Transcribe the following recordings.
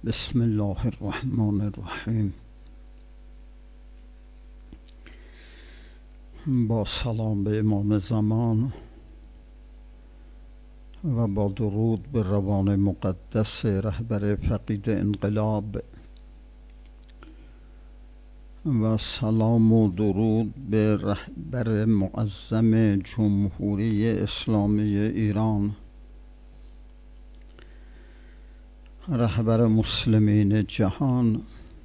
بسم الله الرحمن الرحیم. با سلام به امام زمان و با درود به روان مقدس رهبر فقید انقلاب و سلام و درود به رهبر معظم جمهوری اسلامی ایران، رهبر مسلمین جهان،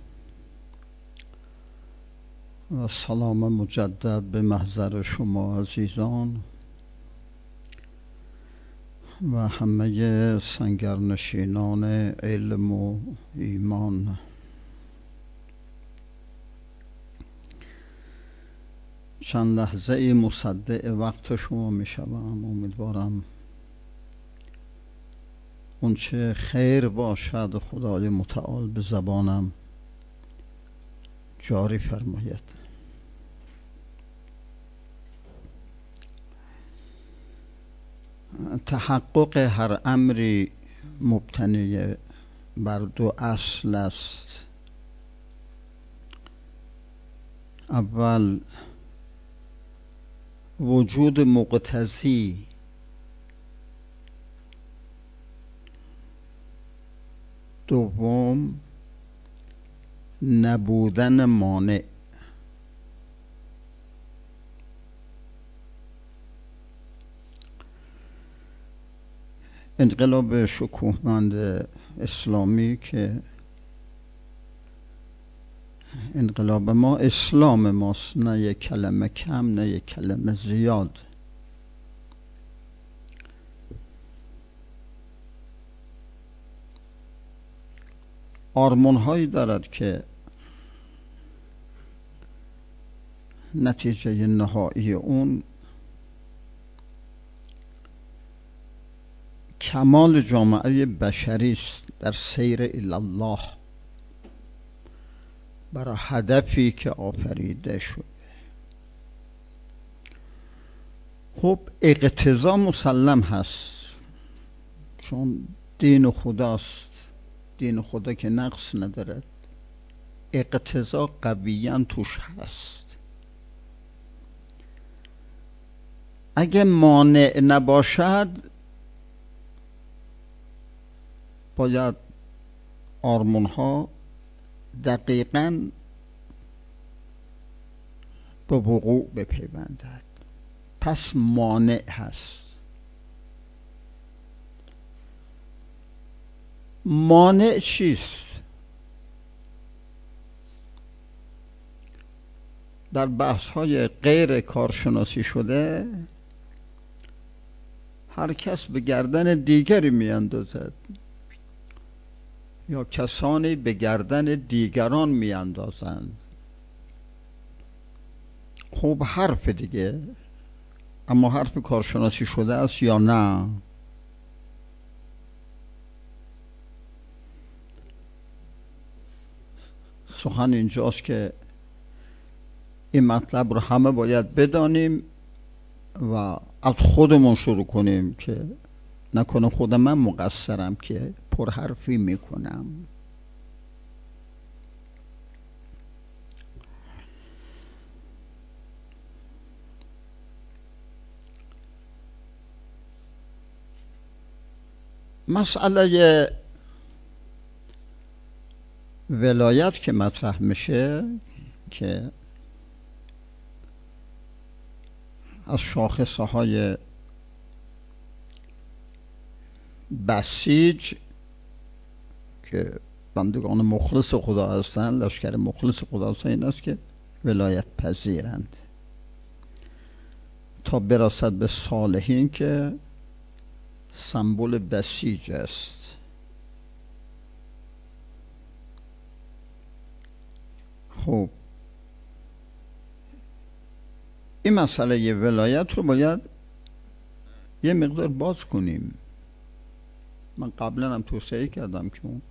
و سلام مجدد به محضر شما عزیزان و همه سنگرنشینان علم و ایمان. چند لحظه ای مصدع وقت شما می شوم. امیدوارم اونچه خیر باشد خدای متعال به زبانم جاری فرماید. تحقق هر امری مبتنی بر دو اصل است. اول وجود مقتضی، دوم نبودن مانع. انقلاب شکوهمند اسلامی که انقلاب ما اسلام ماست، نه یک کلمه کم نه یک کلمه زیاد. آرمان هایی دارد که نتیجه نهایی اون کمال جامعه بشری است در سیر الی الله، برای هدفی که آفریده شد. خب اقتضا مسلم هست، چون دین خداست، دین خدا که نقص ندارد، اقتضا قویاً توش هست. اگه مانع نباشد باید آرمان ها دقیقاً به وقوع بپیوندد. پس مانع هست. مانع چیست؟ در بحث های غیر کارشناسی شده هر کس به گردن دیگری می اندازد یا کسانی به گردن دیگران می اندازند. خب حرف دیگه، اما حرف کارشناسی شده است یا نه؟ سخن اینجاست که این مطلب رو همه باید بدانیم و از خودمون شروع کنیم که نکنه خود من مقصرم که پرحرفی میکنم. مسئله ولایت که مطرح میشه که از شاخصه های بسیج که بندگان مخلص خدا هستند، لشکر مخلص خدا هستند، این است که ولایت پذیرند تا برسد به صالحین که سمبل بسیج است. خب این مسئله ولایت رو باید یه مقدار باز کنیم. من قبلا هم توصیه کردم که اون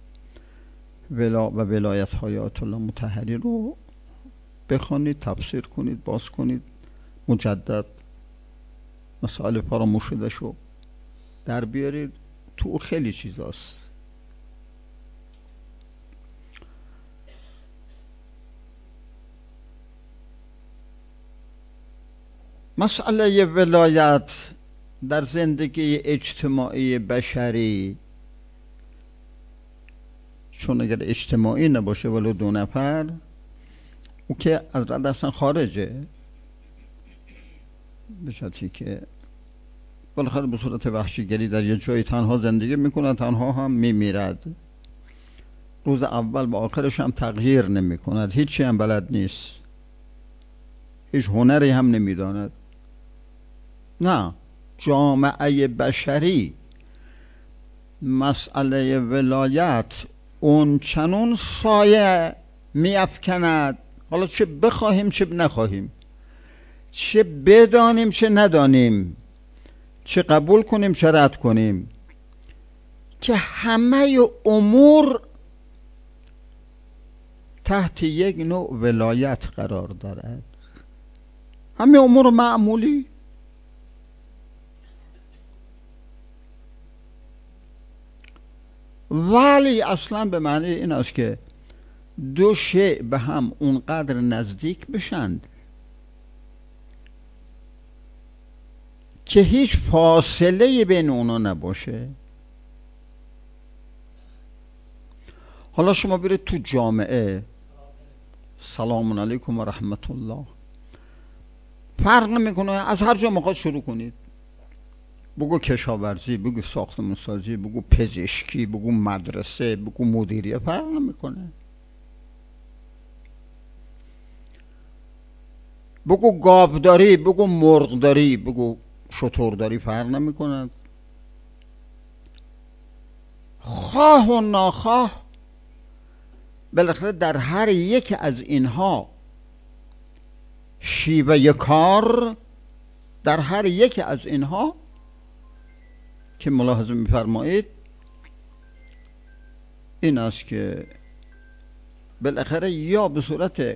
ولایت های آیت الله مطهری رو بخوانید، تفسیر کنید، باز کنید، مجدد مسائل فراموش شده شو در بیارید. تو خیلی چیزاست. مسئله ولایت در زندگی اجتماعی بشری، چون اگر اجتماعی نباشه ولو 2 نفر، او که از رد اصلا خارجه، به شرطی که بالاخره به صورت وحشیگری در یه جایی تنها زندگی میکنه، تنها هم میمیرد. روز اول و آخرش هم تغییر نمی کند، هیچی هم بلد نیست، هیچ هنری هم نمیداند. نه، جامعه بشری مسئله ولایت اون چنون سایه میافکند، حالا چه بخواهیم چه نخواهیم، چه بدانیم چه ندانیم، چه قبول کنیم چه رد کنیم، که همه امور تحت یک نوع ولایت قرار دارد. همه امور معمولی. ولی اصلا به معنی این است که 2 شیء به هم اونقدر نزدیک بشند که هیچ فاصله بین اونا نباشه. حالا شما برید تو جامعه، سلام علیکم و رحمت الله، فرق نمیکنه، از هر جا میخواد شروع کنید، بگو کشاورزی، بگو ساختمان سازی، بگو پزشکی، بگو مدرسه، بگو مدیریت، فرق نمیکنه. بگو گاوداری، بگو مرغداری، بگو شترداری، فرق نمیکنه. خواه و ناخواه بالاخره در هر یک از اینها شیوه کار، در هر یک از اینها که ملاحظه می‌فرمایید این است که بالاخره یا به صورت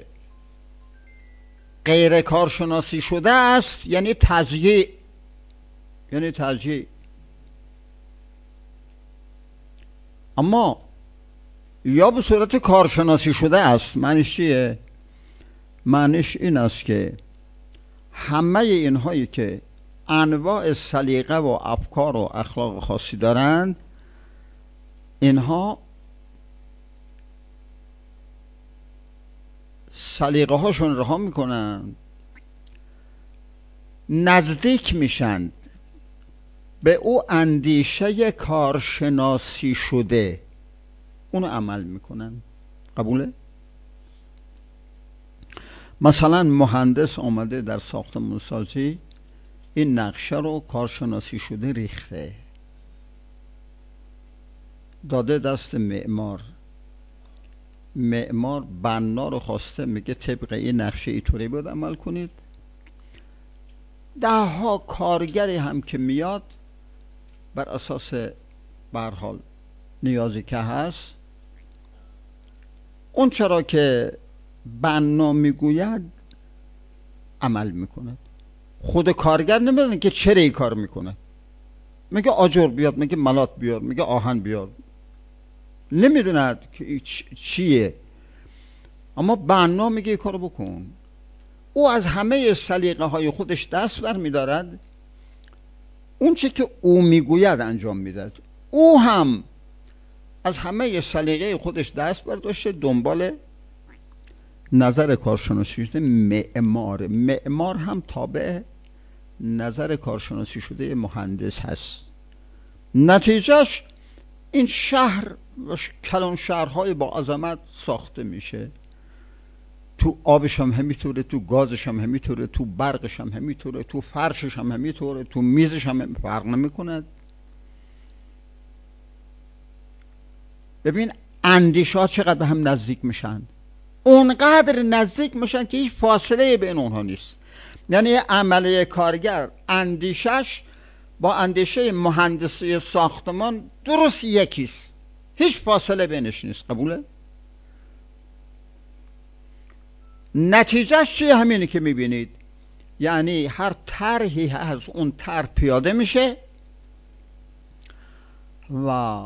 غیر کارشناسی شده است، یعنی تضییع، اما یا به صورت کارشناسی شده است. معنیش چیه؟ معنیش این است که همه اینهایی که انواع سلیقه و افکار و اخلاق خاصی دارند، اینها سلیقه هاشون رها میکنن، نزدیک میشند به او اندیشه کارشناسی شده، اونو عمل میکنن. قبوله؟ مثلا مهندس آمده در ساختمان سازی این نقشه رو کارشناسی شده ریخته، داده دست معمار، معمار بنا رو خواسته، میگه طبق این نقشه اینطوری باید عمل کنید. 10 کارگری هم که میاد بر اساس به هر حال نیازی که هست، اون چرا که بنا میگوید عمل میکنه. خود کارگر نمیدونه که چرا این کار میکنه، میگه آجر بیاد، میگه ملات بیار، میگه آهن بیار، نمیدونه که چیه، اما بنا میگه این کارو بکن. او از همه سلیقه های خودش دست بر میدارد، اون چه که او میگوید انجام میداد. او هم از همه سلیقه خودش دست برداشته، دنبال نظر کارشناسی شده معمار. معمار هم تابع نظر کارشناسی شده مهندس هست. نتیجهش این شهر و کلان شهرهای با عظمت ساخته میشه. تو آبش هم همینطوره، تو گازش هم همینطوره، تو برقش هم همینطوره، تو فرشش هم همینطوره، تو میزش هم فرق نمیکنه. ببین اندیشه‌ها چقدر به هم نزدیک میشن، اونقدر نزدیک میشن که هیچ فاصله بین اونها نیست. یعنی عمله کارگر اندیشش با اندیشه مهندسی ساختمان درست یکیست، هیچ فاصله بینش نیست. قبوله؟ نتیجهش چیه؟ همینه که میبینید، یعنی هر طرحی از اون طرح پیاده میشه و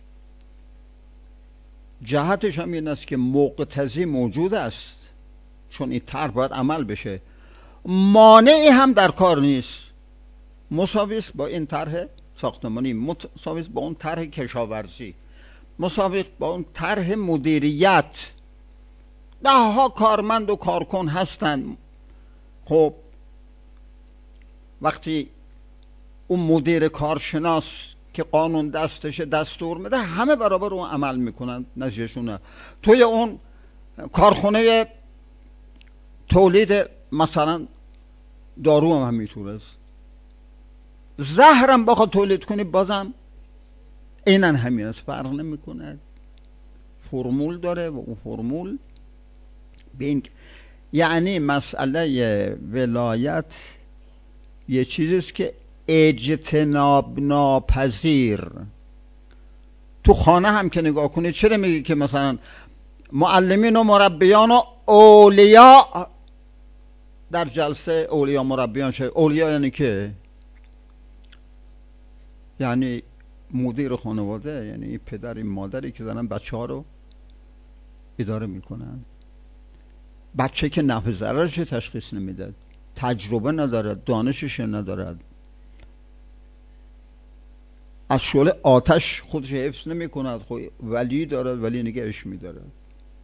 جهتش هم این است که مقتضی موجود است. چون این طرح باید عمل بشه، مانعی هم در کار نیست، مساوی است با این طرح ساختمانی، مساوی است با اون طرح کشاورزی، مساوی است با اون طرح مدیریت. ده ها کارمند و کارکن هستن. خب وقتی اون مدیر کارشناس که قانون دستش دستور میده، همه برابر اون عمل میکنن، نتیجهشونه. توی اون کارخونه تولید مثلا دارو هم همینطور است، زهرم بخواد تولید کنی بازم اینن همین است، فرق نمیکنه. فرمول داره و اون فرمول به این، یعنی مسئله ولایت یه چیزیست که اجتناب ناپذیر. تو خانه هم که نگاه کنید، چرا میگی که مثلا معلمین و مربیان و اولیاء در جلسه اولیاء مربیان شد؟ اولیاء یعنی که یعنی مدیر خانواده، یعنی پدر این مادری که دارن بچه ها رو اداره میکنن. بچه که نفع ضررش تشخیص نمیداد، تجربه ندارد، دانشش ندارد، از شعله آتش خودش حفظ نمی کند، خب ولی دارد، ولی نگهش میدارد.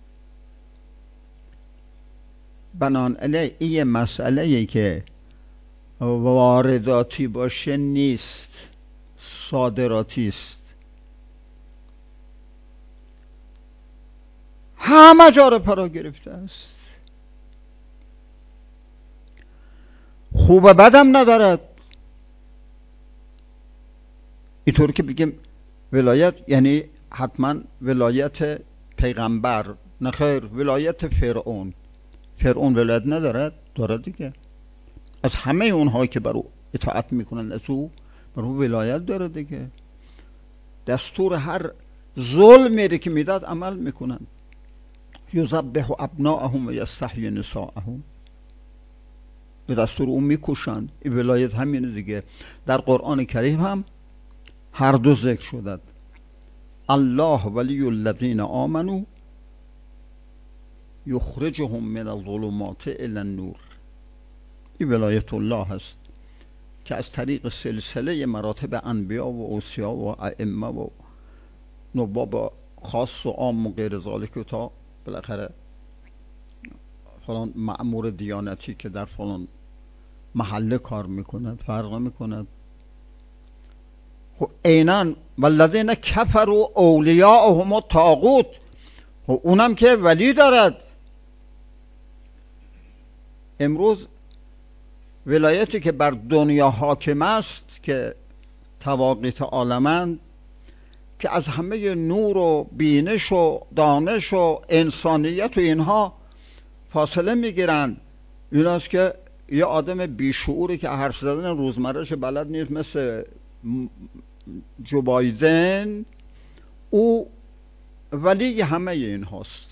بنابراین این مسئله که وارداتی باشه نیست، صادراتی است. همه جا رو فرا گرفته است، خوب و بدم ندارد. اینطور که بگیم ولایت یعنی حتما ولایت پیغمبر، نه خیر، ولایت فرعون. فرعون ولایت ندارد؟ دارد دیگه. از همه اونها که بر او اطاعت میکنن از او، بر او ولایت داره دیگه. دستور هر ظلمی که میداد عمل میکنن. یذبح ابناءهم و یستحیی نساءهم، به دستور اون میکشند. این ولایت همینه دیگه. در قرآن کریم هم هر دو ذکر شدند. الله ولی الذین آمنوا یخرجهم من الظلمات الی النور. این ولایت الله هست که از طریق سلسله مراتب انبیا و اوصیا و ائمه و نواب خاص و عام و غیر ذالک تا بالاخره فلان مأمور دیانتی که در فلان محله کار میکند، فرق میکند. خب اینان والذین کفروا اولیاءهم الطاغوت، خب اونم که ولی دارد. امروز ولایتی که بر دنیا حاکم است که طواغیت عالمند، که از همه نور و بینش و دانش و انسانیت و اینها فاصله میگیرند. این است که یه آدم بیشعوری که حرف زدن روزمرهش بلد نیست، مثل جو بایدن، او ولی همه این هاست.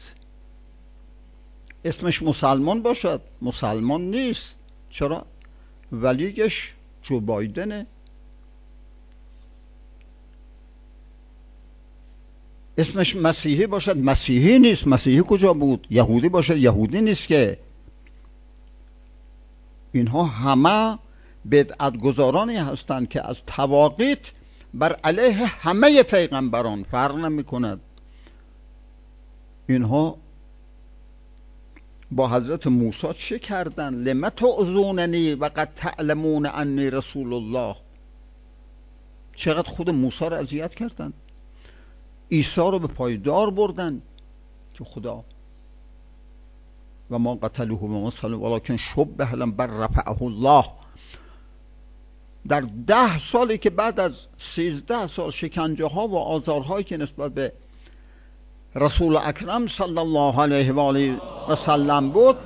اسمش مسلمان باشد، مسلمان نیست. چرا؟ ولیش جو بایدنه. اسمش مسیحی باشد، مسیحی نیست. مسیحی کجا بود؟ یهودی باشد، یهودی نیست. که اینها همه بدعت گذارانی هستند که از طواغیت بر علیه همه پیغمبران فرق نمی کند. اینها با حضرت موسی چه کردن؟ لم تعظوننی و قد تعلمون انی رسول الله. چقدر خود موسی رو اذیت کردن. عیسی رو به پایدار بردن که خدا و ما قتلوه و ما صلبوه ولکن شبه لهم بل رفعه الله. در 10 سالی که بعد از 13 سال شکنجه ها و آزارهایی که نسبت به رسول اکرم صلی الله علیه و آله و سلم بود،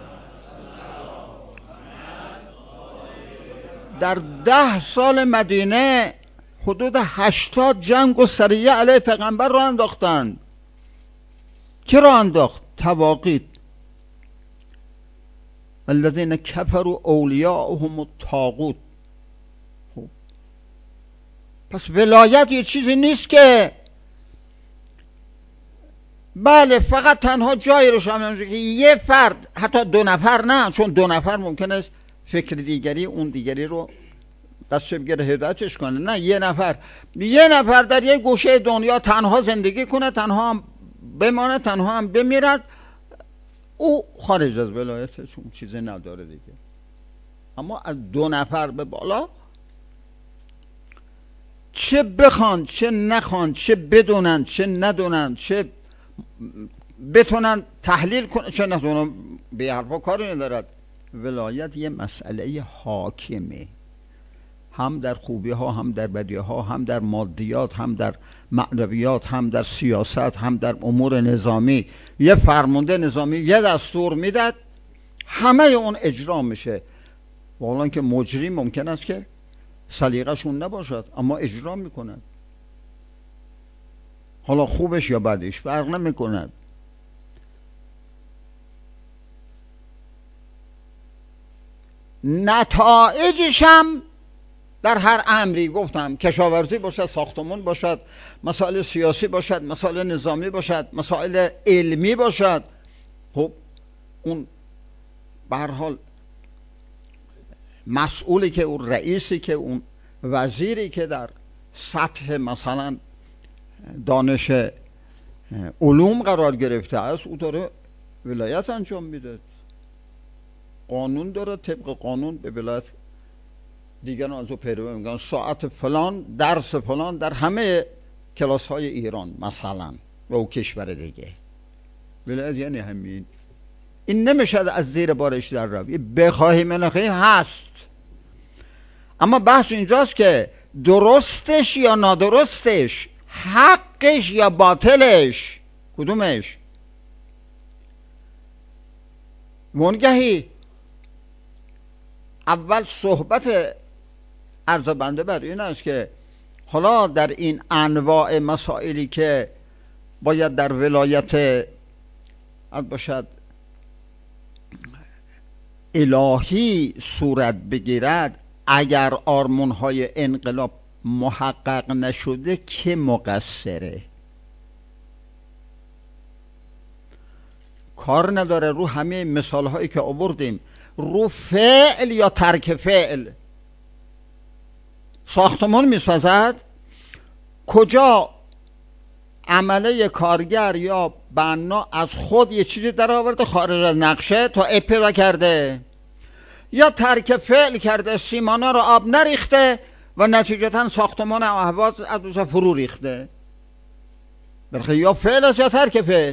در 10 سال مدینه حدود 80 جنگ و سریه علیه پیغمبر را انداختند. کی را انداخت؟ طواغیت. الذین کفروا اولیاءهم الطاغوت. پس ولایت یه چیزی نیست که بله، فقط تنها جایی رو شامل میشه که یه فرد، حتی دو نفر نه، چون دو نفر ممکن است فکر دیگری اون دیگری رو دستش بگیره هدایتش کنه، نه، یه نفر در یه گوشه دنیا تنها زندگی کنه، تنها هم بمانه، تنها هم بمیرد، او خارج از ولایته، چون چیزی نداره دیگه. اما از دو نفر به بالا چه بخوان چه نخوان، چه بدونن چه ندونن، چه بتونن تحلیل کنن چه نتونن، به حرفا کاری ندارد. ولایت یه مسئله حاکمه، هم در خوبی ها، هم در بدی ها، هم در مادیات، هم در معنویات، هم در سیاست، هم در امور نظامی. یه فرمانده نظامی یه دستور میداد، همه اون اجرا میشه. والا که مجری ممکن است که سلیقه‌شون نباشد اما اجرا میکنند، حالا خوبش یا بدش فرق نمیکند. نتایجش هم در هر امری، گفتم کشاورزی باشد، ساختمان باشد، مسائل سیاسی باشد، مسائل نظامی باشد، مسائل علمی باشد، خب اون به هر حال مسئولی که اون رئیسی که اون وزیری که در سطح مثلا دانش علوم قرار گرفته است، او داره ولایت انجام میده، قانون داره، طبق قانون به ولایت دیگران از او پیروی میکنن. ساعت فلان، درس فلان در همه کلاس های ایران مثلا و او کشور دیگه. ولایت یعنی همین. این نمیشد از زیر بارش در روی، بخواهی منخواهی هست. اما بحث اینجاست که درستش یا نادرستش، حقش یا باطلش، کدومش؟ منگهی اول صحبت عرض بنده بر این است که حالا در این انواع مسائلی که باید در ولایت باشد الهی صورت بگیرد، اگر آرمان‌های انقلاب محقق نشده که مقصره؟ کار نداره رو همه مثال‌هایی که آوردیم، رو فعل یا ترک فعل. ساختمان میسازد، کجا عمله کارگر یا بنا از خود یه چیزی در آورده خارج از نقشه تا عیب پیدا کرده، یا ترک فعل کرده، سیمانا رو آب نریخته و نتیجتا ساختمان اهواز از روش فرو ریخته. بلکه یا فعل است یا ترک فعل.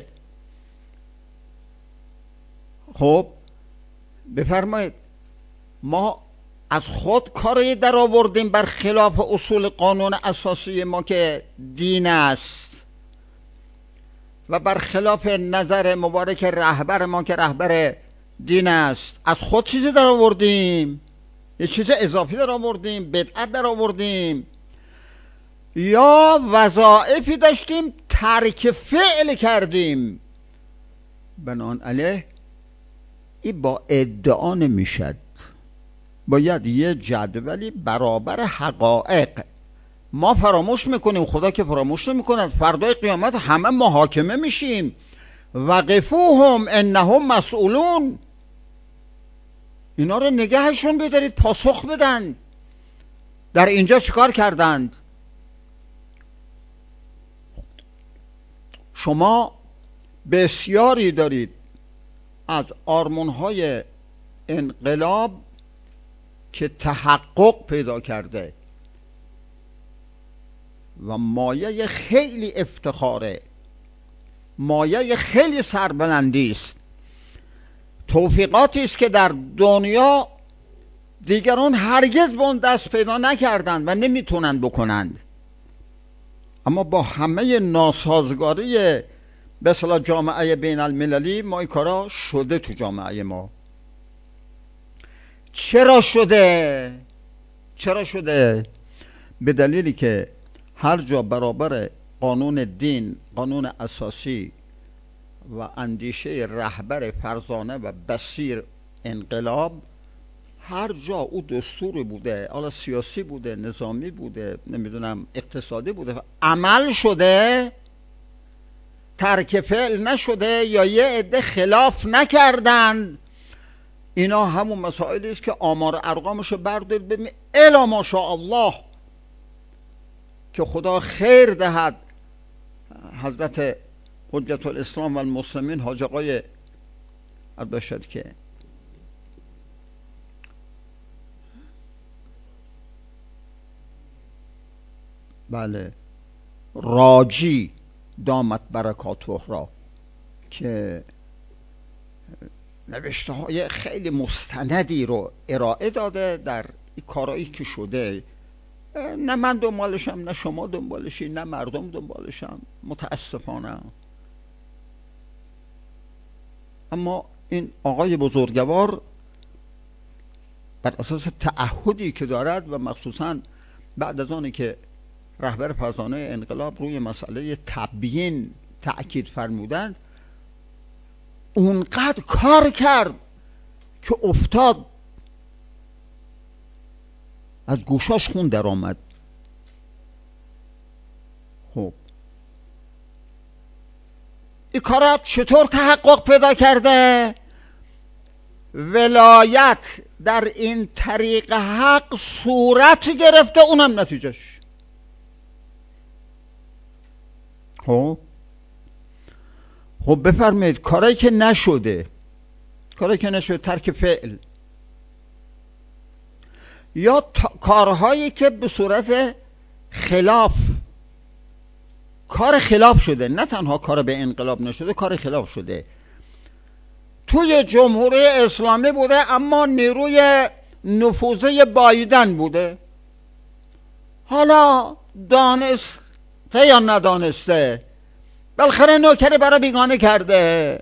خب بفرمایید، ما از خود کاری در آوردیم بر خلاف اصول قانون اساسی ما که دین است و بر خلاف نظر مبارک رهبر ما که رهبر دین است. از خود چیزی در آوردیم، یه چیز اضافی در آوردیم، بدعت در آوردیم، یا وظایفی داشتیم ترک فعل کردیم. بنابراین این با ادعا نمیشد، باید یه جدولی برابر حقایق. ما فراموش میکنیم، خدا که فراموش نمیکند. فردای قیامت همه محاکمه میشیم. وقفوهم انهم مسئولون. اینا رو نگهشون بدارید، پاسخ بدن در اینجا چیکار کردند. شما بسیاری دارید از آرمان‌های انقلاب که تحقق پیدا کرده و مایه خیلی افتخاره، مایه خیلی سربلندی است، توفیقاتی است که در دنیا دیگران هرگز به اون دست پیدا نکردند و نمیتونند بکنند. اما با همه ناسازگاری به اصطلاح جامعه بین المللی ما این کارا شده تو جامعه ما. چرا شده؟ به دلیلی که هر جا برابر قانون دین، قانون اساسی و اندیشه رهبر فرزانه و بصیر انقلاب، هر جا او دستور بوده، حالا سیاسی بوده، نظامی بوده، نمیدونم اقتصادی بوده، عمل شده، ترک فعل نشده یا یه عده خلاف نکردند، اینا همون مسائلی است که آمار ارقامشو بردارید ببینید الا ماشاءالله که خدا خیر دهد. حضرت حجت الاسلام و المسلمین حاج آقای باشد که بله راجی دامت برکاته را که نوشته های خیلی مستندی رو ارائه داده در کارایی که شده. نه من دنبالشم، نه شما دنبالشی، نه مردم دنبالشم متاسفانه. اما این آقای بزرگوار بر اساس تعهدی که دارد و مخصوصا بعد از آنی که رهبر فرزانه انقلاب روی مسئله تبیین تأکید فرمودند، اونقدر کار کرد که افتاد از گوشاش خون در آمد. خب این کارات چطور تحقق پیدا کرده؟ ولایت در این طریق حق صورت گرفته، اونم نتیجهش. خب بفرمایید کارایی که نشده، ترک فعل یا کارهایی که به صورت خلاف، کار خلاف شده، نه تنها کار به انقلاب نشده، کار خلاف شده، توی جمهوری اسلامی بوده اما نیروی نفوذی بایدن بوده، حالا دانسته یا ندانسته بالاخره نوکری برای بیگانه کرده.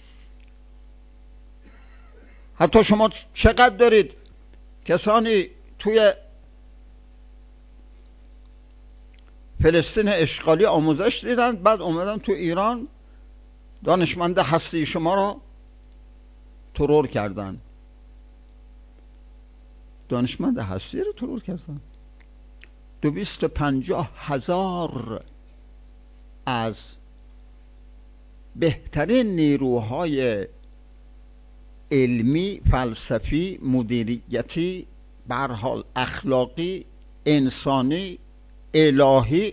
حتی شما چقدر دارید کسانی توی فلسطین اشغالی آموزش دیدن، بعد اومدن تو ایران دانشمند هستی شما را ترور کردن. دانشمند هستی رو ترور کردن. 250,000 از بهترین نیروهای علمی، فلسفی، مدیریتی، به هر حال اخلاقی، انسانی، الهی،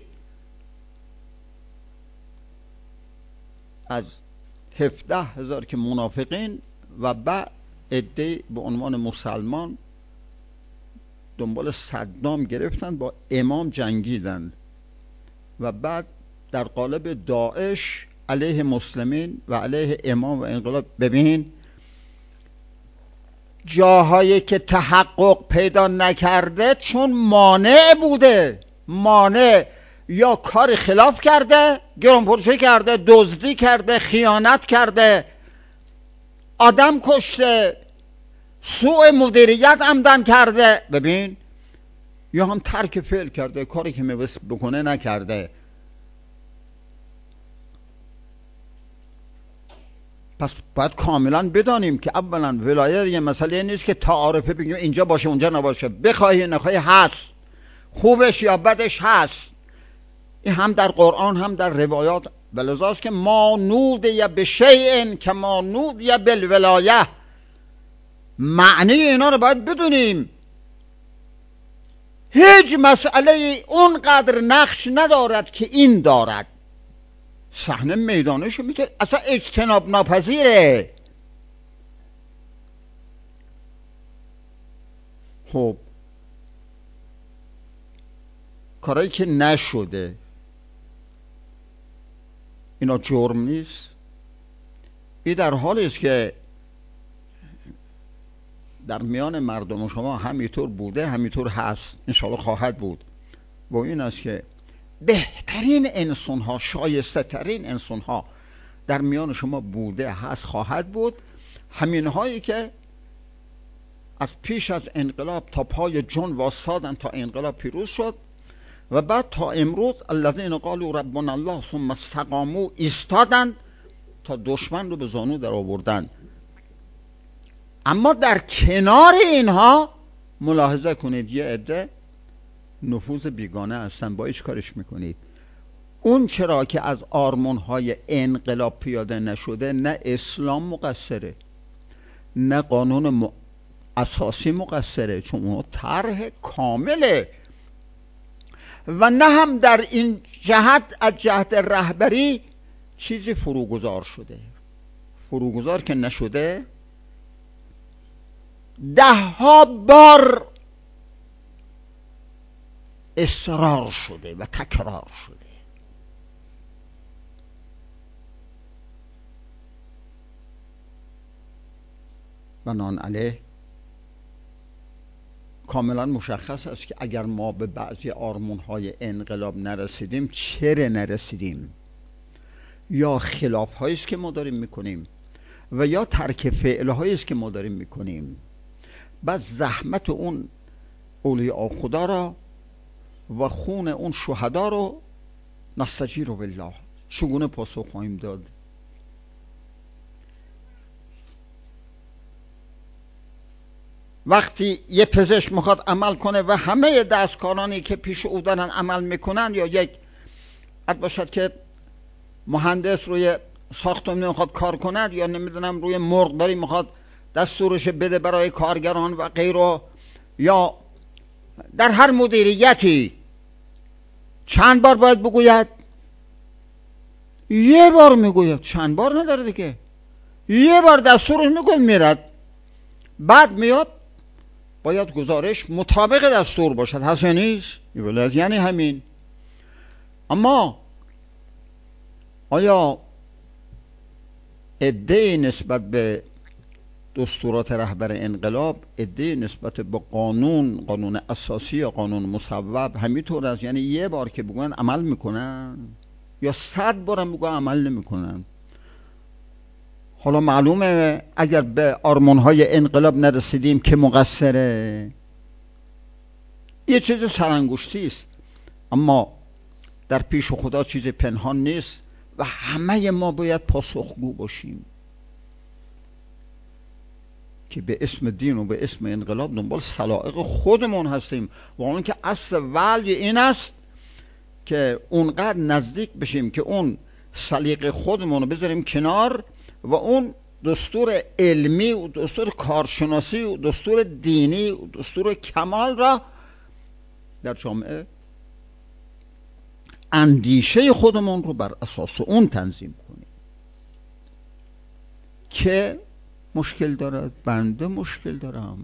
از 17,000 که منافقین و بعد عده به عنوان مسلمان دنبال صدام گرفتن، با امام جنگیدند و بعد در قالب داعش علیه مسلمین و علیه امام و انقلاب. ببین جاهایی که تحقق پیدا نکرده چون مانع بوده، مانع یا کار خلاف کرده، گرانپرشی کرده، دزدی کرده، خیانت کرده، آدم کشته، سوء مدیریت عمدن کرده، ببین، یا هم ترک فعل کرده، کاری که میبست بکنه نکرده. پس باید کاملا بدانیم که اولا ولایت یه مسئله نیست که تعارفه بگیم اینجا باشه اونجا نباشه، بخواهی نخواهی هست، خوبش یا بدش هست. این هم در قرآن هم در روایات بلذاست که ما نودی بشیء که ما نودی بالولایه. معنی اینا رو باید بدونیم. هیچ مسئله اونقدر نقش ندارد که این دارد. صحنه میدانش میتونه اصلا اجتناب ناپذیره. خب کارایی که نشده اینا جرم نیست. این در حالی است که در میان مردم شما همینطور بوده، همینطور هست، انشاءالله خواهد بود. و این است که بهترین انسان ها، شایسته ترین انسان ها در میان شما بوده، هست، خواهد بود. همین هایی که از پیش از انقلاب تا پای جون واسادن تا انقلاب پیروز شد و بعد تا امروز الذین قالوا ربنا الله ثم استقاموا ایستادن تا دشمن رو به زانو در آوردن. اما در کنار اینها ملاحظه کنید یه عده نفوذ بیگانه هستن. با ایش کارش میکنید؟ اون چرا که از آرمان‌های انقلاب پیاده نشده، نه اسلام مقصره، نه قانون اساسی مقصره، چون اون طرح کامله، و نه هم در این جهت از جهت رهبری چیزی فروگذار شده. فروگذار که نشده، 10 بار اصرار شده و تکرار شده. بنابراین کاملا مشخص است که اگر ما به بعضی آرمان‌های انقلاب نرسیدیم، چرا نرسیدیم؟ یا خلاف‌هایی است که ما داریم میکنیم و یا ترک فعل‌هایی است که ما داریم میکنیم. بعد زحمت اون اولیاء خدا را و خون اون شهدا رو نستجیر بالله چگونه پاسخ خواهیم داد؟ وقتی یه پزشک میخواد عمل کنه و همه دستکارانی که پیش او دارن عمل میکنن، یا یک عد باشد که مهندس روی ساختمان میخواد کار کند، یا نمیدونم روی مرغداری میخواد دستورش بده برای کارگران و غیره، یا در هر مدیریتی چند بار باید بگوید؟ یه بار میگوید، چند بار نداره دیگه، یه بار دستورش میگوید میرد، بعد میاد باید گزارش مطابق دستور باشد. هست یا نیست؟ یعنی همین. اما آیا عده‌ای نسبت به دستورات رهبر انقلاب، عده‌ای نسبت به قانون اساسی یا قانون مصوب همینطور است؟ یعنی یه بار که بگن عمل میکنن، یا 100 بار هم بگن عمل نمیکنن؟ حالا معلومه اگر به آرمان‌های انقلاب نرسیدیم که مقصره. یه چیز سرانگشتی است، اما در پیش خدا چیز پنهان نیست و همه ما باید پاسخگو باشیم که به اسم دین و به اسم انقلاب دنبال سلائق خودمون هستیم، و اون که اصل ولی این است که اونقدر نزدیک بشیم که اون سلیقه خودمون رو بذاریم کنار و اون دستور علمی و دستور کارشناسی و دستور دینی و دستور کمال را در جامعه اندیشه خودمون رو بر اساس اون تنظیم کنیم. که مشکل دارد؟ بنده مشکل دارم.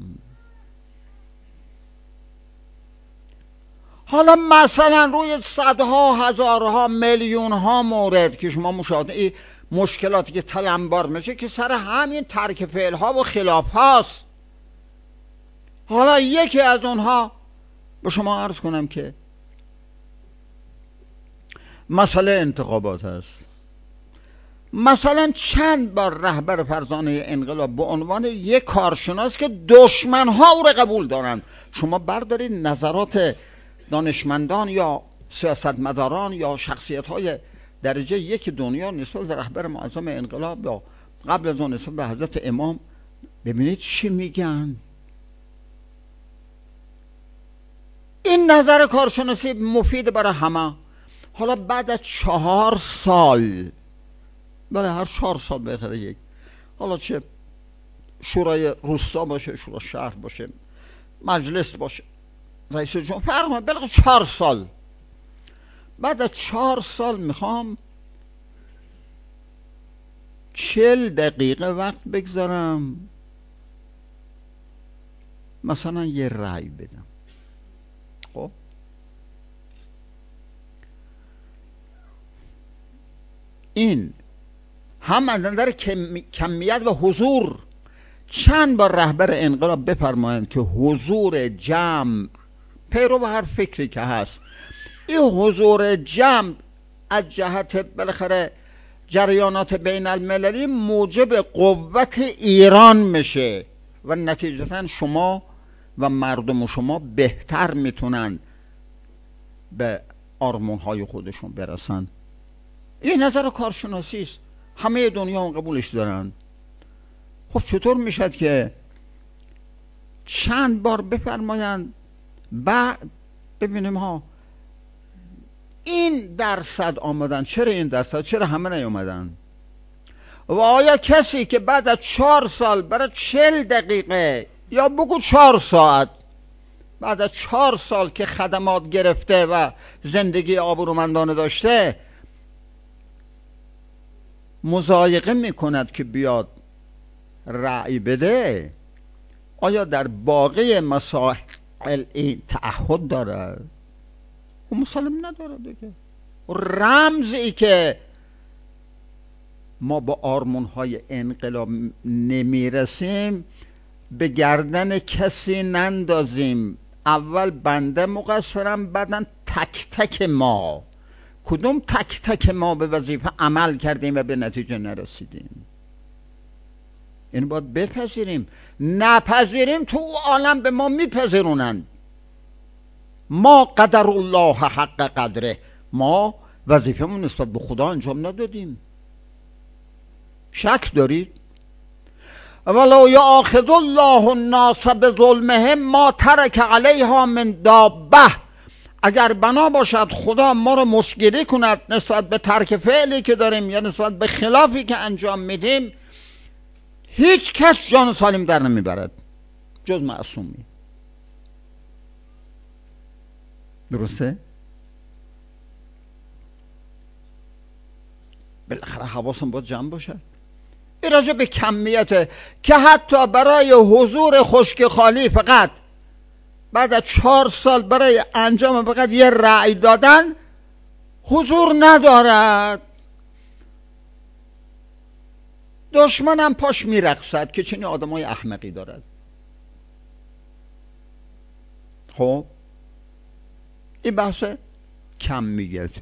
حالا مثلا روی صدها، هزارها، میلیونها مورد که شما مشاهده مشکلاتی که تلمبار میشه که سر همین ترک فعلها و خلاف هاست. حالا یکی از اونها به شما عرض کنم که مسئله انتخابات هست. مثلا چند بار رهبر فرزانه انقلاب به عنوان یک کارشناس که دشمنها او را قبول دارند، شما بردارید نظرات دانشمندان یا سیاستمداران یا شخصیت‌های درجه یک دنیا نسبت به رهبر معظم انقلاب یا قبل از اون نسبت به حضرت امام، ببینید چی میگن. این نظر کارشناسی مفید برای همه. حالا بعد از 4 سال، بله هر 4 سال بخره یک، حالا چه شورای روستا باشه، شورای شهر باشه، مجلس باشه، رئیس جمهور، فرق نداره، بلکه 4 سال. بعد از 4 سال میخوام 40 دقیقه وقت بگذارم مثلا یه رأی بدم. خب این هم از نظر کمیت و حضور، چند بار رهبر انقلاب بفرمایند که حضور جمع پیرو به هر فکری که هست، این حضور جمع از جهت بالاخره جریانات بین المللی موجب قوت ایران میشه و نتیجتا شما و مردم شما بهتر میتونن به آرمان‌های خودشون برسن. این نظر کارشناسی است، همه دنیا هم قبولش دارن. خب چطور میشد که چند بار بفرمایند بعد ببینیم ها این درصد آمدن. چرا این درصد؟ چرا همه نیومدن؟ و آیا کسی که بعد از 4 سال برای 40 دقیقه یا بگو 4 ساعت بعد از 4 سال که خدمات گرفته و زندگی آبرومندانه داشته مضایقه میکند که بیاد رأی بده، آیا در باقی مسائل این تعهد داره؟ او مسلم نداره دیگه. رمزی که ما با آرمان‌های انقلاب نمیرسیم به گردن کسی نندازیم. اول بنده مقصرم، بعدن تک تک ما. کدوم تک تک ما به وظیفه عمل کردیم و به نتیجه نرسیدیم؟ این باید بپذیریم. نپذیریم تو عالم به ما میپذیرونند. ما قدر الله حق قدره، ما وظیفه‌مون نسبت به خدا انجام ندادیم. شک دارید؟ ولو یاخذ الله الناس بظلمهم ما ترک علیها من دابه. اگر بنا باشد خدا ما رو مشگیری کند نسبت به ترک فعلی که داریم یا نسبت به خلافی که انجام میدیم، هیچ کس جان سالم در نمیبرد جز معصومی. درسته؟ بالاخره حواسم باید جمع باشه. این راجع به کمیت که حتی برای حضور خشک خالی فقط بعد از 4 سال برای انجام فقط یه رأی دادن حضور ندارد. دشمنم پاش میرقصد که چنین آدمای احمقی دارد. خب این بحث کمیته.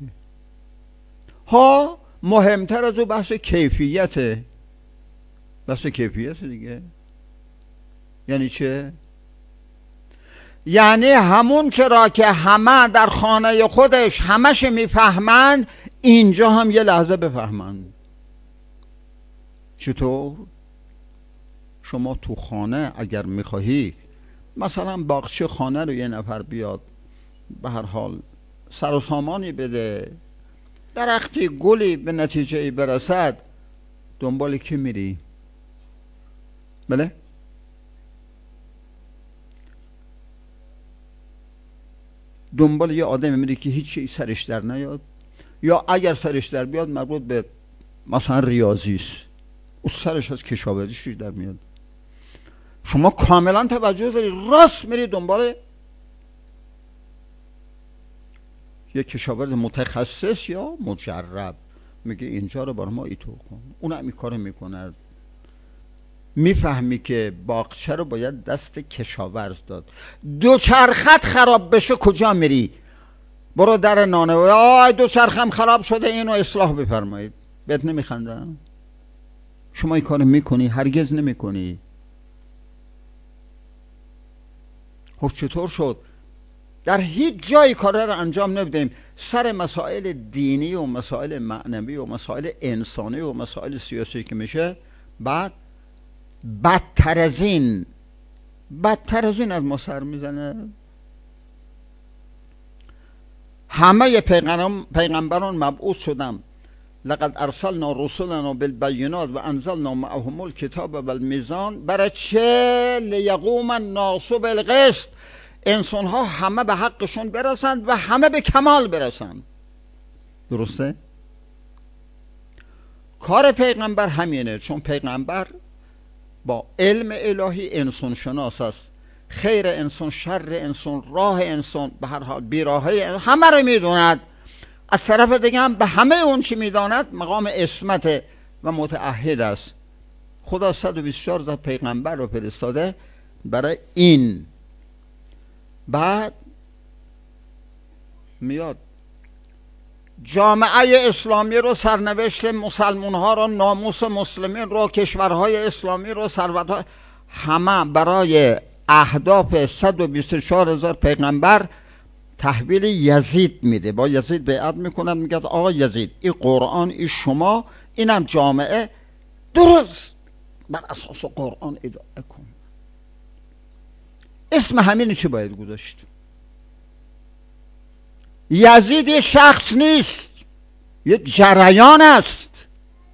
ها مهمتر از او بحث کیفیته. بحث کیفیت دیگه. یعنی چه؟ یعنی همون چرا که همه در خانه خودش همش میفهمند، اینجا هم یه لحظه بفهمند. چطور؟ شما تو خانه اگر میخواهی مثلا باغچه خانه رو یه نفر بیاد به هر حال سر و سامانی بده، درختی گلی به نتیجه برسد، دنبال کی میری؟ بله؟ دنبال یه آدم میری که هیچ چیز سرش در نیاد، یا اگر سرش در بیاد مربوط به مثلا ریاضی است، او سرش از کشاورزیش در میاد. شما کاملا توجه داری، راست میری دنبال یه کشاورز متخصص یا مجرب، میگه اینجا رو برای ما ایتو کن، اون هم این کار میکند. میفهمی که باغچه رو باید دست کشاورز داد. دو چرخت خراب بشه کجا میری؟ برو در نانه و آی دو چرخم خراب شده اینو اصلاح بفرمایید. بهت نمیخندم؟ شما این کار میکنی؟ هرگز نمیکنی. خب چطور شد در هیچ جای کار رو انجام نمیدیم؟ سر مسائل دینی و مسائل معنوی و مسائل انسانی و مسائل سیاسی که میشه، بعد بدتر از این از ما سر میزنه. همه پیغمبران مبعوث شدن. لقد ارسلنا رسولنا بالبینات و انزلنا معهم الکتاب والمیزان. برای چه؟ لیقوم الناس بالقسط. انسان ها همه به حقشون برسند و همه به کمال برسند. درسته؟ کار پیغمبر همینه، چون پیغمبر با علم الهی انسان شناس است. خیر انسان، شر انسان، راه انسان، به هر حال بیراهی همه رو میدوند. از طرف دیگه هم به همه اون چی میداند مقام عصمت و متعهد است. خدا 124 تا پیغمبر رو فرستاده برای این. بعد میاد جامعه اسلامی رو، سرنوشت مسلمان ها رو، ناموس مسلمین رو، کشورهای اسلامی رو، ثروت‌ها، همه برای اهداف 124,000 پیغمبر تحویل یزید میده. با یزید بیعت میکنن، میگه آقا یزید این قرآن این شما، اینم جامعه درست بر اساس قرآن ادعا کن. اسم همین چی باید گذاشت؟ یزید یه شخص نیست، یه جریان است.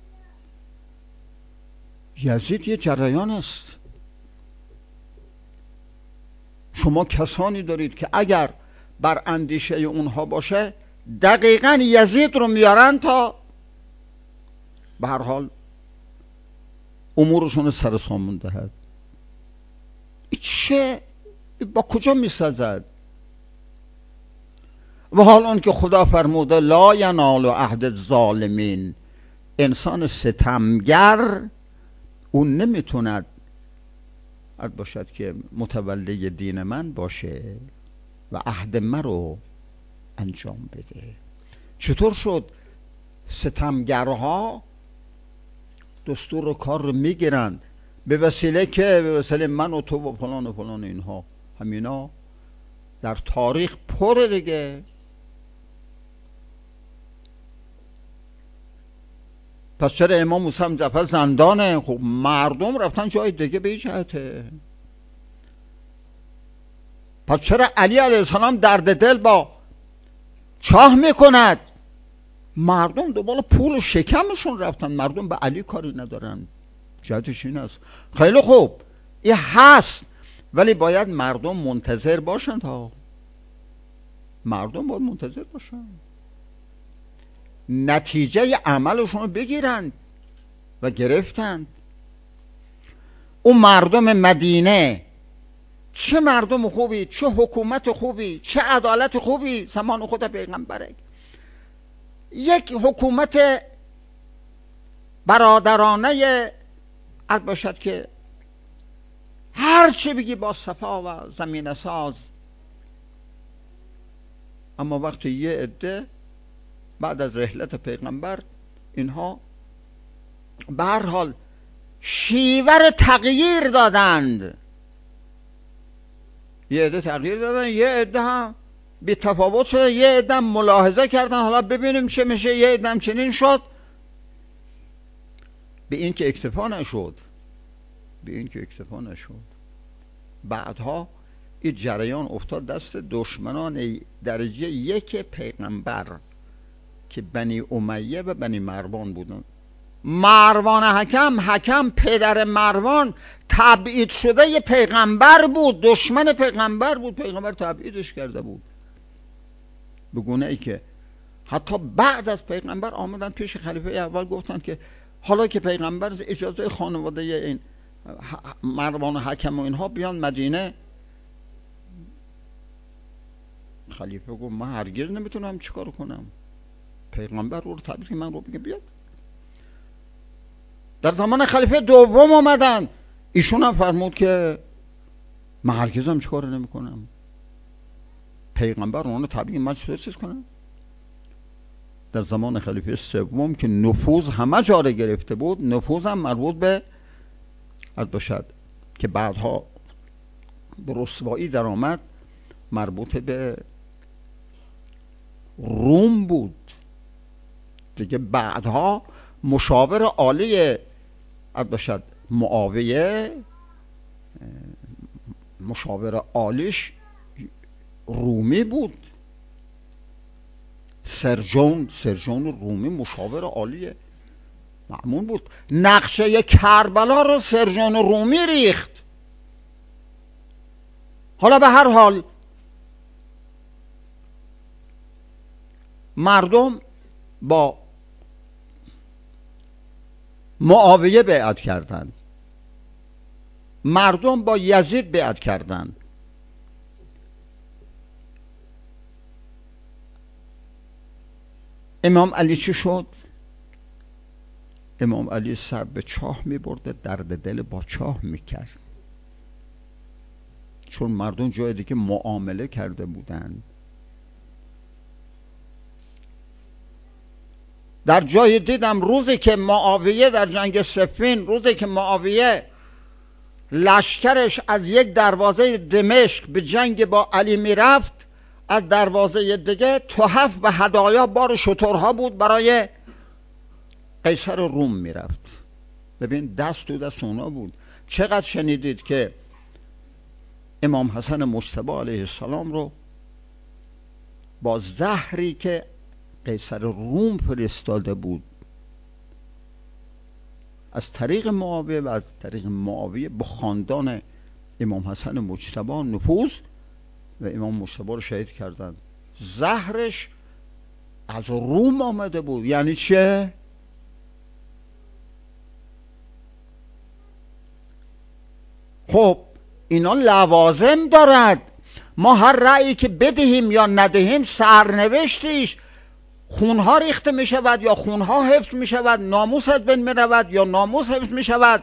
یزید یه جریان است. شما کسانی دارید که اگر بر اندیشه اونها باشه دقیقاً یزید رو میارن تا به هر حال امورشون سر سامون دهد. چه با کجا میسازد؟ و حال اون که خدا فرموده لا ینال عهد الظالمین، انسان ستمگر اون نمیتوند باشد که متولی دین من باشه و عهد من رو انجام بده. چطور شد ستمگرها دستور و کار رو میگیرن به وسیله من و تو و فلان و فلان اینها؟ همینا در تاریخ پر دیگه. پس چرا امام موسی هم جعفر زندانه؟ خب مردم رفتن جای دیگه به این جهته. پس چرا علی علیه السلام درد دل با چاه میکند؟ مردم دنبال پول و شکمشون رفتن، مردم به علی کاری ندارن. جهتش این است. خیلی خوب این هست، ولی باید مردم منتظر باشند. مردم باید منتظر باشن، نتیجه عملشون رو بگیرن و گرفتند. اون مردم مدینه چه مردم خوبی، چه حکومت خوبی، چه عدالت خوبی زمان خود پیغمبره. یک حکومت برادرانه عرض باشد که هر چی بگی با صفا و زمین ساز. اما وقتی یه عده بعد از رحلت پیغمبر اینها به هر حال شیور تغییر دادند، یه عده تغییر دادن، یه عده هم بی تفاوت شد، یه عده هم ملاحظه کردن حالا ببینیم چه میشه، یه عده هم چنین شد. به این که اکتفا نشد، بعدها این جریان افتاد دست دشمنان درجه یک پیغمبر که بنی امیه و بنی مروان بودن. مروان حکم پدر مروان تبعید شده یه پیغمبر بود، دشمن پیغمبر بود، پیغمبر تبعیدش کرده بود، به گونه ای که حتی بعد از پیغمبر آمدن پیش خلیفه اول گفتن که حالا که پیغمبر اجازه خانواده این مروان حکم و اینها بیان مدینه. خلیفه گفت من هرگز نمیتونم چیکار کنم، پیغمبر رو تبعید من رو بگه بیاد. در زمان خلیفه دوم آمدن، ایشون هم فرمود که من هرگز هم چیکار نمیکنم، پیغمبر رو تبعید من چطور چیز کنم. در زمان خلیفه سوم که نفوذ همه جا رو گرفته بود، نفوذ هم مربوط به از باشد که بعدها به رسوایی در آمد، مربوط به روم بود دیگه. بعدها مشاور عالی از باشد معاویه، مشاور عالیش رومی بود، سرجون رومی مشاور عالی مأمون بود. نقشه کربلا رو سرجون رومی ریخت. حالا به هر حال مردم با معاویه بیعت کردند، مردم با یزید بیعت کردند. امام علی چی شد؟ امام علی سر به چاه می برده، درد دل با چاه می کرد، چون مردم جای دیگه معامله کرده بودند. در جای دیدم روزی که معاویه در جنگ صفین، روزی که معاویه لشکرش از یک دروازه دمشق به جنگ با علی میرفت، از دروازه دیگه تحف و هدایا بار شترها بود برای قیصر روم میرفت. ببین دست تو دست اونا بود. چقدر شنیدید که امام حسن مجتبی علیه السلام رو با زهری که قیصر روم فرستاده بود از طریق معاویه و از طریق معاویه به خاندان امام حسن مجتبی نفوذ و امام مجتبی رو شهید کردن. زهرش از روم آمده بود. یعنی چه؟ خب اینا لوازم دارد. ما هر رأیی که بدهیم یا ندهیم سرنوشتیش خونها ریخته می شود یا خونها حفظ می شود، ناموس از بین می رود یا ناموس حفظ می شود،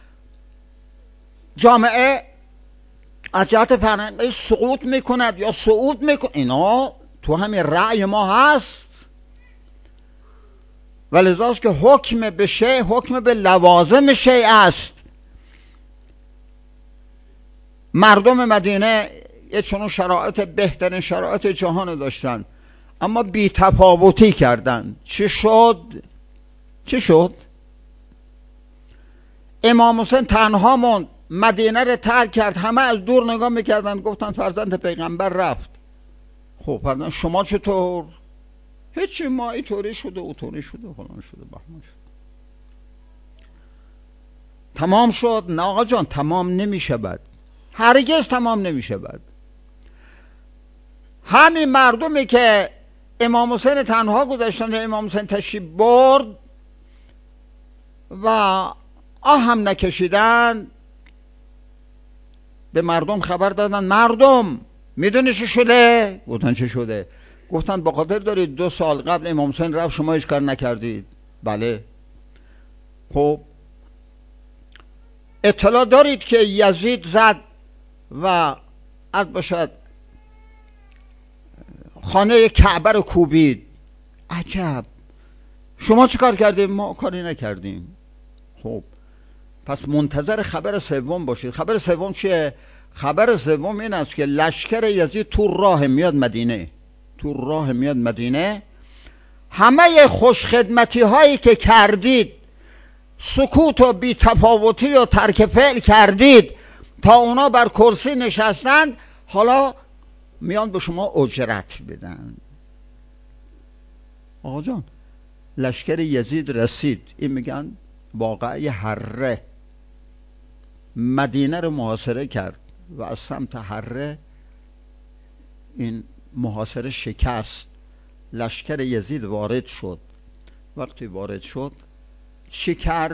جامعه از جهت فرهنگی سقوط می کند یا صعود می کند. اینا تو همین رأی ما هست. ولذاست که حکم به شیء حکم به لوازم شیء است. مردم مدینه یه چنون شرایط بهترین شرایط جهان داشتن اما بی تفاوتی کردن. چه شد؟ امام حسین تنها موند، مدینه رو ترک کرد، همه از دور نگاه میکردن، گفتن فرزند پیغمبر رفت. خب فرزند شما چطور؟ هیچی، ما اینطوری شده اونطوری شده فلان شده بهمان شده. تمام شد؟ نه آقا جان، تمام نمیشود، هرگز تمام نمیشود. همین مردمی که امام حسین تنها گذاشتن و امام حسین تشریف برد و هم نکشیدن، به مردم خبر دادن مردم میدونی چه شده؟ گفتن چه شده؟ گفتن با خاطر دارید 2 سال قبل امام حسین رفت شما هیچ کار نکردید. بله. خب اطلاع دارید که یزید زد و از باشد خانه کعبه رو کوبید. عجب، شما چه کار کردید؟ ما کاری نکردیم. خب پس منتظر خبر سوم باشید. خبر سوم چیه؟ خبر سوم این است که لشکر یزید تو راه میاد مدینه. همه خوشخدمتی هایی که کردید، سکوت و بی تفاوتی و ترک فعل کردید تا اونا بر کرسی نشستن، حالا میان به شما اجرت بدن. آقا جان، لشکر یزید رسید، این میگن واقعه حره، مدینه رو محاصره کرد و از سمت حره این محاصره شکست. لشکر یزید وارد شد. وقتی وارد شد چی کرد؟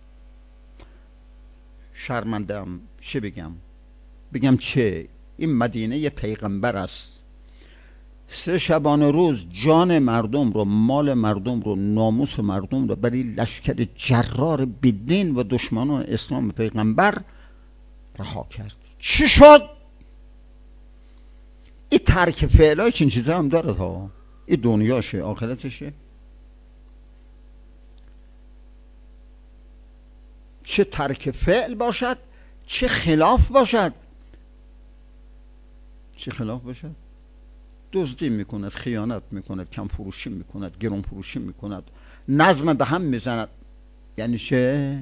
شرمندم چه بگم چه؟ این مدینه ی پیغمبر است. 3 شبانه روز جان مردم رو، مال مردم رو، ناموس مردم رو برای لشکر جرار بدین و دشمنان اسلام پیغمبر رها کرد. چی شد؟ این ترک فعلای چین چیزا هم داره ها. این دنیاشه آخرتشه. چه ترک فعل باشد، چه خلاف باشد. دزدی میکند، خیانت میکند، کم فروشی میکند، گرون فروشی میکند، نظم به هم میزند. یعنی چه؟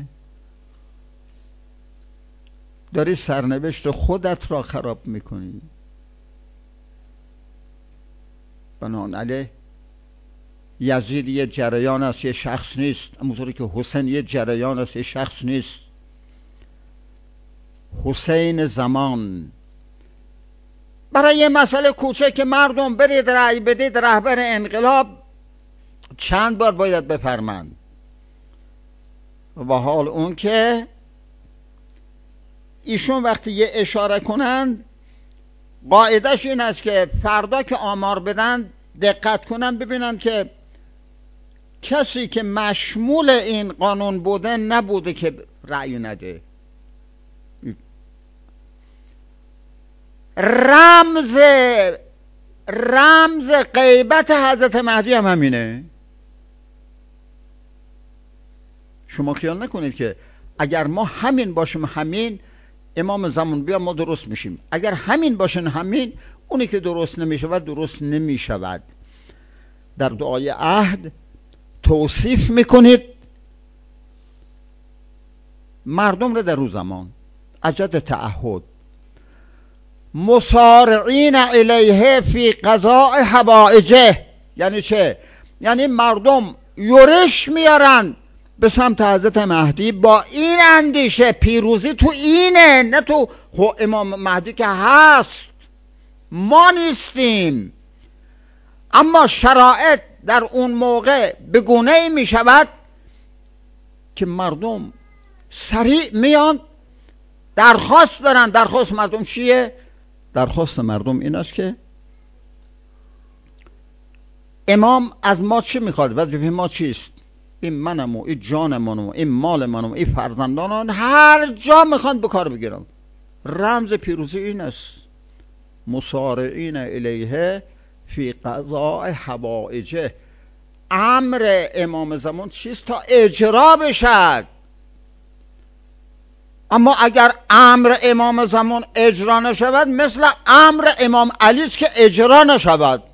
داری سرنوشت خودت را خراب میکنی. بنابراین یزید یه جریان است، یه شخص نیست. همونطوری که حسین یه جریان است، یه شخص نیست. حسین زمان برای یه مسئله کوچک که مردم برید رأی بدید رهبر انقلاب چند بار باید بفرمند. و حال اون که ایشون وقتی یه اشاره کنند قاعدش این است که فردا که آمار بدن دقت کنن ببینن که کسی که مشمول این قانون بوده نبوده که رأی نده. رمز غیبت حضرت مهدی هم همینه. شما خیال نکنید که اگر ما همین باشیم، همین امام زمان بیا ما درست میشیم. اگر همین باشن همین، اونی که درست نمیشود درست نمیشود. در دعای عهد توصیف میکنید مردم رو در روز زمان، عجد تعهد. مسارعین الیه فی قضاء حوائجه. یعنی چه؟ یعنی مردم یورش میارن به سمت حضرت مهدی با این اندیشه پیروزی تو اینه، نه تو امام مهدی که هست، ما نیستیم. اما شرایط در اون موقع به گونه‌ای می شود که مردم سریع میان درخواست دارن. درخواست مردم چیه؟ درخواست مردم این است که امام از ما چی میخواد؟ وظیفه ما چیست؟ این منم و این جان منم و این مال منم و این فرزندانم، هر جا میخوان به کار بگیرن. رمز پیروزی این است: مسارعین الیه فی قضاء حوائجه. امر امام زمان چیست؟ تا اجرا بشد. اما اگر امر امام زمان اجرا نشود، مثل امر امام علی است که اجرا نشود،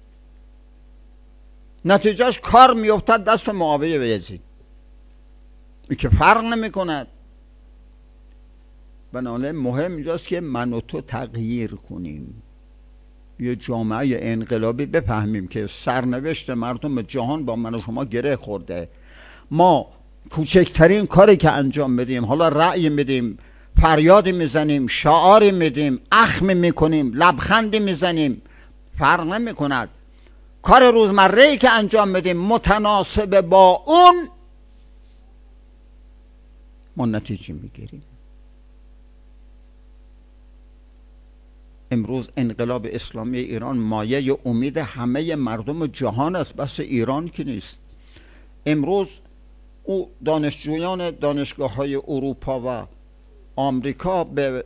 نتیجهش کار میافتد دست معاویه و یزید، این که فرق نمی کند. بنابراین مهم اینجاست که من و تو تغییر کنیم، یه جامعه انقلابی بفهمیم که سرنوشت مردم جهان با من و شما گره خورده. ما کوچکترین کاری که انجام بدیم، حالا رأی میدیم، فریادی میزنیم، شعاری میدیم، اخم میکنیم، لبخندی میزنیم، فرق نمی کند. کار روزمره‌ای که انجام بدیم متناسب با اون ما نتیجه میگیریم. امروز انقلاب اسلامی ایران مایه امید همه مردم جهان است، بس ایران که نیست. امروز او دانشجویان دانشگاه‌های اروپا و آمریکا به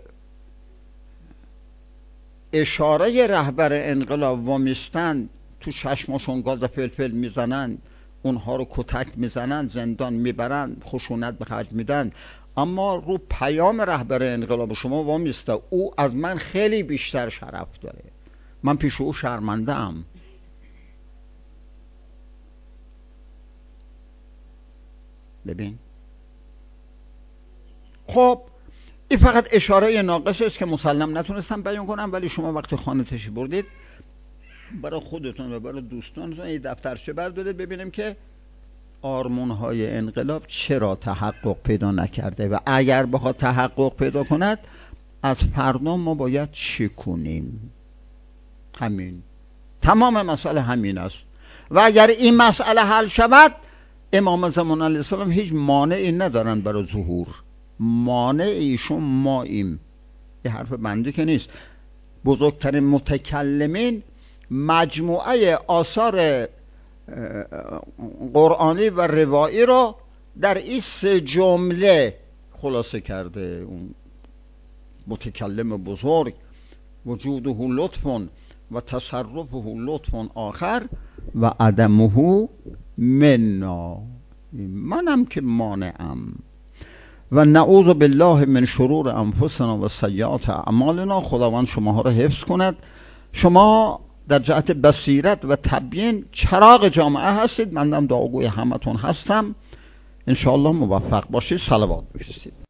اشاره رهبر انقلاب وامیستن، تو چشمشون گاز فلفل میزنن، اونها رو کتک میزنن، زندان میبرن، خشونت به خرج میدن. اما رو پیام رهبر انقلاب شما وامیسته. او از من خیلی بیشتر شرف داره، من پیش او شرمنده ام. ببین، خب این فقط اشاره ناقص است که مسلم نتونستم بیان کنم، ولی شما وقتی خانه تشریف بردید برای خودتون و برای دوستانتون این دفترچه بردارید ببینیم که آرمان‌های انقلاب چرا تحقق پیدا نکرده و اگر بخواد تحقق پیدا کند از فردا ما باید چی کنیم. همین، تمام مسئله همین است. و اگر این مسئله حل شود، امام زمان علیه السلام هیچ مانعی ندارن برای ظهور. مانع ایشون ماییم. یه حرف بنده که نیست. بزرگترین متکلمین مجموعه آثار قرآنی و روایی رو در این 3 جمله خلاصه کرده. اون متکلم بزرگ: وجوده لطف و تصرفه لطف آخر و عدمه منا. منم که مانعم. و نعوذ بالله من شرور انفسنا و سیئات اعمالنا. خداوند شماها رو حفظ کند. شما در جهت بصیرت و تبیین چراغ جامعه هستید. منم دعاگوی همتون هستم. انشاءالله موفق باشید. صلوات بفرستید.